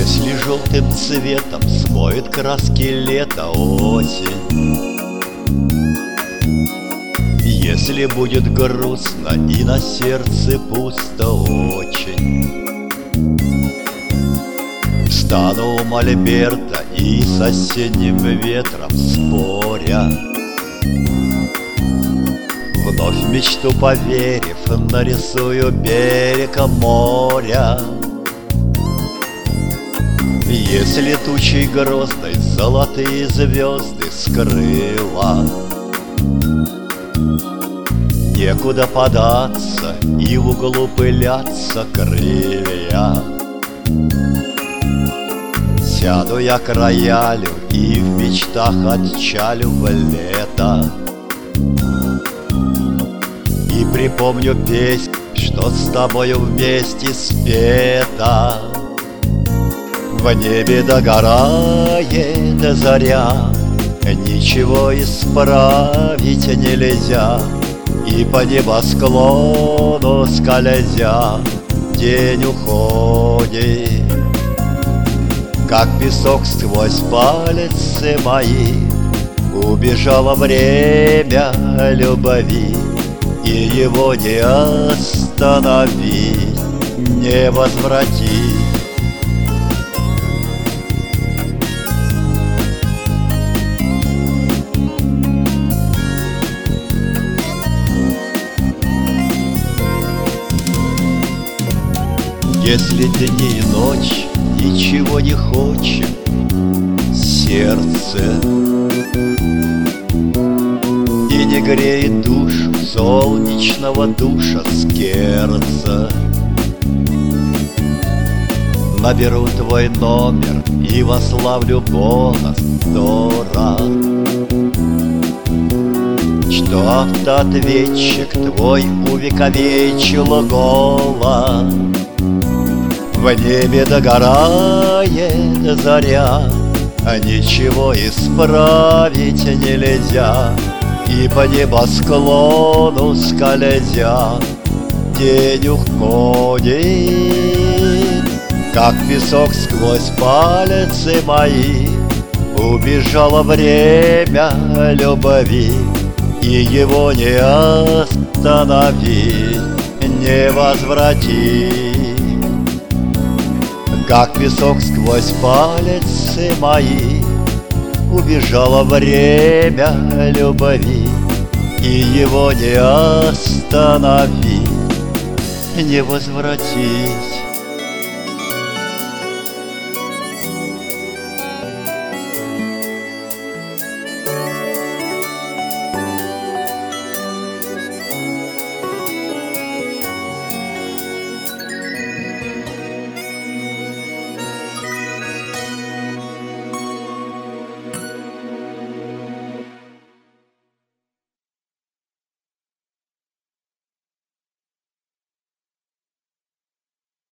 Если желтым цветом смоет краски лета осень, если будет грустно и на сердце пусто очень, встану у мольберта и с осенним ветром споря, вновь в мечту поверив, нарисую берег моря. Если тучей грозной золотые звезды скрыла, некуда податься и в углу пылятся крылья, сяду я к роялю и в мечтах отчалю в лето, и припомню песнь, что с тобою вместе спета. В небе догорает заря, ничего исправить нельзя, и по небосклону скользя день уходит, как песок сквозь пальцы мои. Убежало время любви, и его не остановить, не возвратить. Если дни и ночь ничего не хочет сердце, и не греет душу солнечного душа скерца, наберу твой номер и вославлю бонус 100 раз, что автоответчик твой увековечил голос. В небе догорает заря, ничего исправить нельзя, и по небосклону скользя день уходит, как песок сквозь пальцы мои. Убежало время любви, и его не остановить, не возвратить. Как песок сквозь пальцы мои, убежало время любви, и его не остановить, не возвратить.